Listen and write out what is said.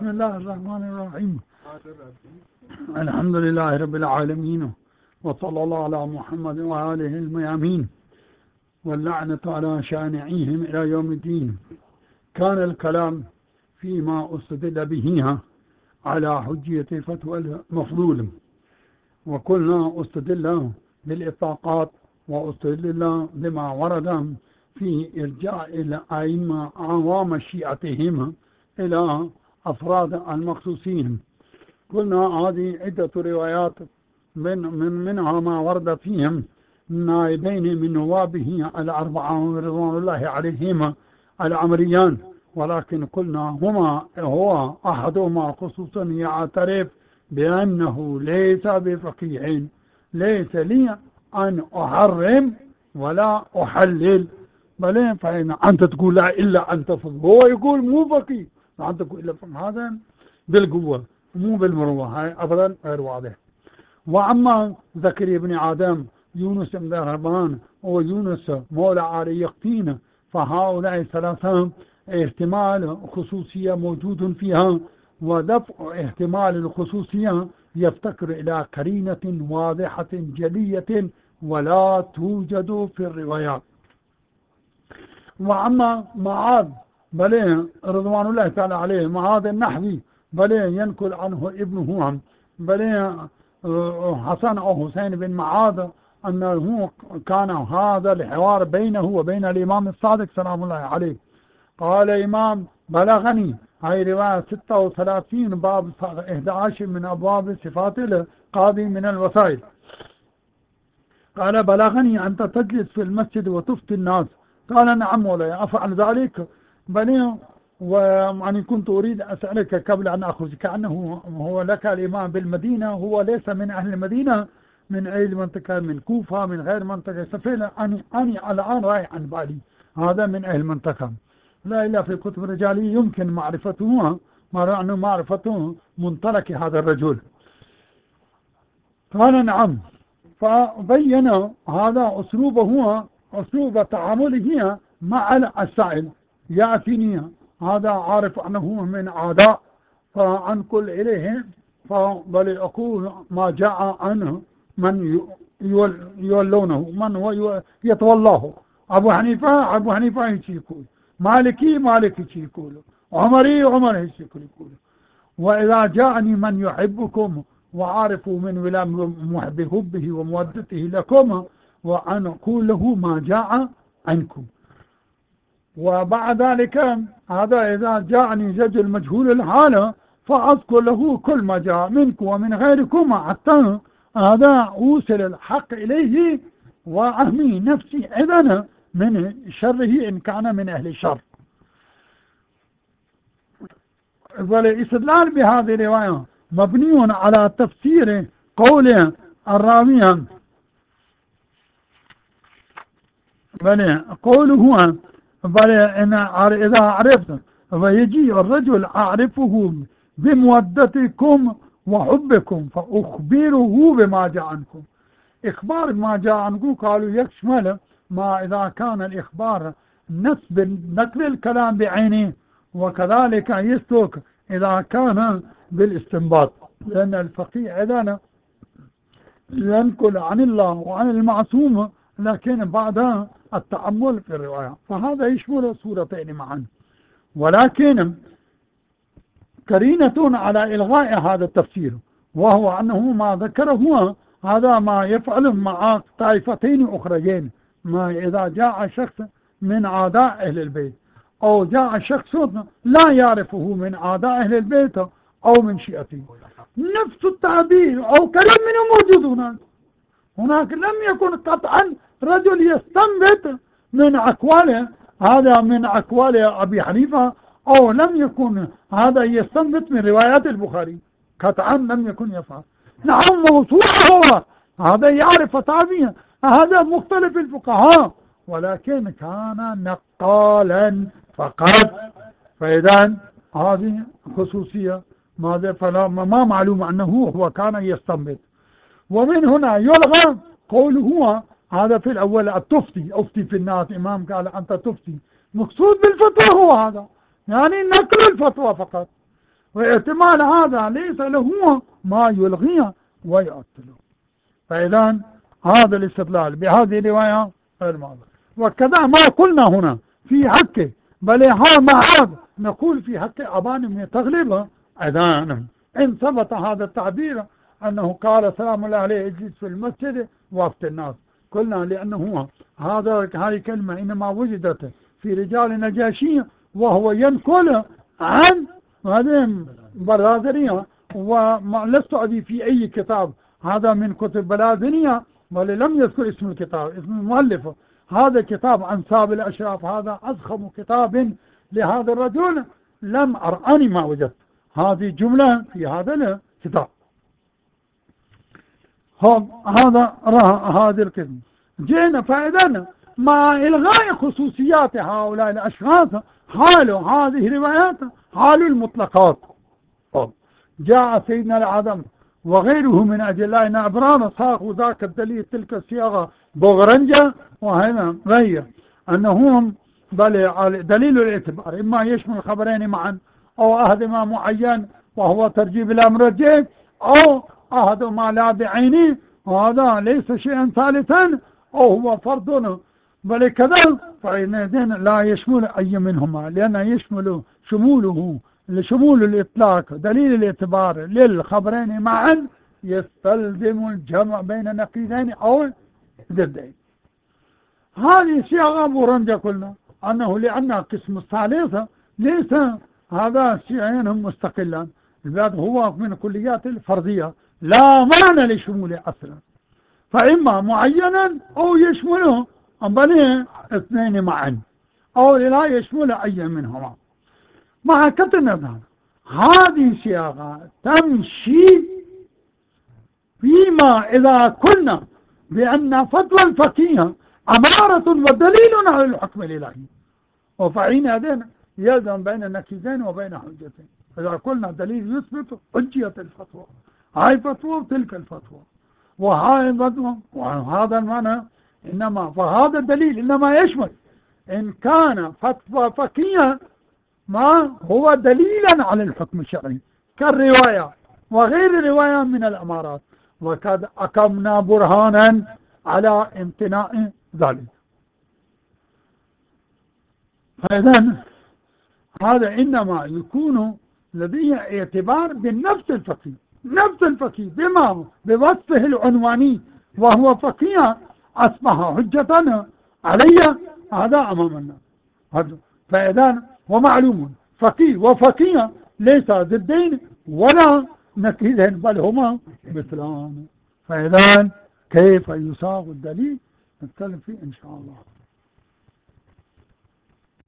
بسم الله الرحمن الرحيم. الحمد لله رب العالمين، وصلى الله على محمد وآله الميامين، واللعنة على شانعيهم إلى يوم الدين. كان الكلام فيما استدل به على حجية فتوى المفضول، وكلنا استدل بالإطلاقات، واستدل بما ورد في إرجاع الأئمة عوام شيعتهم إلى أفراد المخصوصين. قلنا هذه عدة روايات منها ما ورد فيهم نائبين من نوابه الأربعة رضوان الله عليهما العمريان، ولكن قلنا هو أحدهما خصوصا يعترف بأنه ليس بفقيه، ليس لي أن أحرم ولا أحلل، بل فإن أنت تقول لا إلا أنت فقيه، هو يقول مو فقيه، أنت تقول إلا فقيه، هذا بالقوة مو بالمروة، هاي أبدا غير واضح. وأما زكريا بن آدم، يونس بن رهبان، ويونس مولى علي يقطين، فهؤلاء الثلاثة احتمال خصوصية موجود فيها، ودفع احتمال الخصوصية يفتقر إلى قرينة واضحة جلية ولا توجد في الروايات. وأما معاذ بل رضوان الله تعالى عليه، معاذ النحوي بل ينقل عنه ابنه بل حسن أو حسين بن معاذ أنه كان هذا الحوار بينه وبين الإمام الصادق سلام الله عليه. قال إمام بلغني، هاي رواية 36 باب 11 من أبواب صفات القاضي من الوسائل. قال بلغني أنت تجلس في المسجد وتفتي الناس. قال نعم مولاي أفعل ذلك، بل وأني كنت أريد أسألك قبل أن أخرج، كأنه هو لك الإمام بالمدينة، هو ليس من أهل المدينة، من أي منطقة، من كوفة، من غير منطقة سفينة، أني الآن رايح عن بالي، هذا من أهل المنطقة، لا إلا في كتب رجالي يمكن معرفته، معرفته منطلق هذا الرجل. قال نعم، فبين هذا أسلوبه، أسلوب تعامله مع السائل. يأتيني هذا عارف أنه من عداء فأنقل إليه، بل أقول ما جاء عنه من يولونه، من هو يتولاه. أبو حنيفة يقول، مالكي يقول، عمري يقول. وإذا جاءني من يحبكم وعارفوا من ولا بحبه ومودته لكم، وأن أقول له ما جاء عنكم. وبعد ذلك هذا إذا جاءني رجل مجهول الحالة فأذكر له كل ما جاء منكم ومن غيركم، حتى هذا أوصل الحق إليه وأحمي نفسي إذن من شره إن كان من أهل الشر. والاستدلال بهذه الرواية مبني على تفسير قول الراوي، بل قوله بل إن إذا عرفت، ويجي الرجل أعرفه بمودتكم وحبكم فأخبره بما جاء عنكم. إخبار ما جاء عنكم قالوا يشمل ما إذا كان الإخبار نقل الكلام بعينه، وكذلك يسلك إذا كان بالاستنباط، لأن الفقيه إذا ينقل عن الله وعن المعصوم لكن بعد التأمل في الرواية، فهذا يشمل الصورتين معا. ولكن قرينة على إلغاء هذا التفسير، وهو أنه ما ذكره هذا ما يفعل مع طائفتين أخريين. ما إذا جاء شخص من عاداء أهل البيت، أو جاء شخص لا يعرفه من عاداء أهل البيت أو من شيئته، نفس التعبير أو كلام منه موجود هناك لم يكن قطعا رجل يستنبط من أقواله، هذا من أقوال أبي حنيفة، أو لم يكن هذا يستنبط من روايات البخاري، قطعا لم يكن يفعل. نعم موضوعه هو هذا يعرف تعبير، هذا مختلف الفقهاء، ولكن كان نقالا فقط. فإذا هذه خصوصية ماذا، فلا ما معلوم أنه هو كان يستنبط. ومن هنا يلغى قوله هو هذا في الأول التفتي، أفتي في الناس، إمام قال أنت تفتي، مقصود بالفتوى هو هذا، يعني نقل الفتوى فقط. واحتمال هذا ليس له ما يلغيه ويعطله. فإذا هذا الاستدلال بهذه الرواية غير معضل. وكذا ما قلنا هنا في حقه، بل مع هذا نقول في حق أبان من تغلبه أذانا إن ثبت هذا التعبير أنه قال سلام الله عليه اجلس في المسجد وقت الناس. قلنا لأنه هذه الكلمة إنما وجدت في رجال النجاشي، وهو ينقل عن هذه بلاذرية، ولست أبي في أي كتاب هذا من كتب بلاذرية، بل لم يذكر اسم الكتاب، اسم المؤلف. هذا كتاب أنساب الأشراف، هذا أضخم كتاب لهذا الرجل، لم أرأني ما وجدت هذه جملة في هذا الكتاب. هذا هذه الكلمة جينا. فإذا مع إلغاء خصوصيات هؤلاء الأشخاص، حال هذه الروايات حال المطلقات. جاء سيدنا العظم وغيره من أجلاء الأبرار صاغوا ذاك الدليل تلك الصياغة بغرنجة، وهنا غير أنهم بل دليل الاعتبار إما يشمل الخبرين معا أو أحدهما معين وهو ترجيب الأمر، أو أحدهما لا بعينه وهذا ليس شيئا ثالثا، أو هو فرض بل كذا، فإذن لا يشمل أي منهما، لأن يشمل شمول الإطلاق دليل الاعتبار للخبرين معا يستلزم الجمع بين نقيضين أو ضدين. هذه صيغة مرنجة قلنا أنه لأن قسم الثالثة ليس هذا شيئين مستقلا، البعض هو من كليات الفرضية لا معنى لشموله أصلا، فإما معينا أو يشمله بل اثنين معا أو لا يشمل أي منهما. مع كتنة هذه صيغة تمشي فيما إذا قلنا بأن فتوى الفقيه أمارة ودليل على الحكم الإلهي، وفعين هذين يلزم بين النكيزين وبين حجتين. إذا قلنا دليل يثبت حجية الفتوى، هاي فتوى وتلك الفتوى وهاي فتوى وهذا المعنى، إنما فهذا الدليل إنما يشمل إن كان فتوى فقيه ما هو دليلا على الحكم الشرعي كالرواية وغير الرواية من الأمارات، وقد أقمنا برهانا على امتناع ذلك. فإذن هذا إنما يكون لديه اعتبار بالنفس الفقيه، نفس الفقيه بما بوصفه العنواني وهو فقيه أصبح حجة علي، هذا أمامنا. فإذن ومعلوم فقيه وفقيه ليس ضدين ولا نكيدين بل هما مثلان. فإذن كيف يصاغ الدليل نتكلم فيه إن شاء الله.